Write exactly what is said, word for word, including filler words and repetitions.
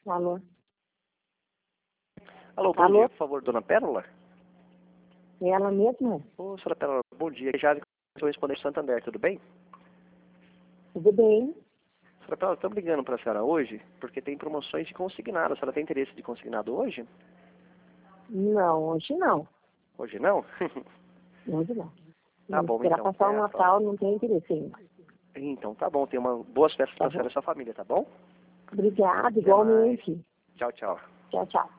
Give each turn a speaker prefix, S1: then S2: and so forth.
S1: Alô?
S2: Alô, bom
S1: Alô?
S2: dia, por favor, dona Pérola?
S1: É ela mesma?
S2: Ô, senhora Pérola, bom dia. Já estou respondendo Santander, tudo bem?
S1: Tudo bem?
S2: Senhora Pérola, estamos ligando para a senhora hoje porque tem promoções de consignado. A senhora tem interesse de consignado hoje?
S1: Não, hoje não.
S2: Hoje não?
S1: Hoje não.
S2: Tá bom,
S1: Esperar
S2: então.
S1: passar o
S2: É,
S1: Natal, não tem interesse ainda.
S2: então, tá bom. Tem uma boas festas
S1: Tá
S2: para a senhora
S1: bom?
S2: e sua família, tá bom?
S1: Obrigada,
S2: Até mais.
S1: igualmente.
S2: Tchau, tchau.
S1: Tchau, tchau.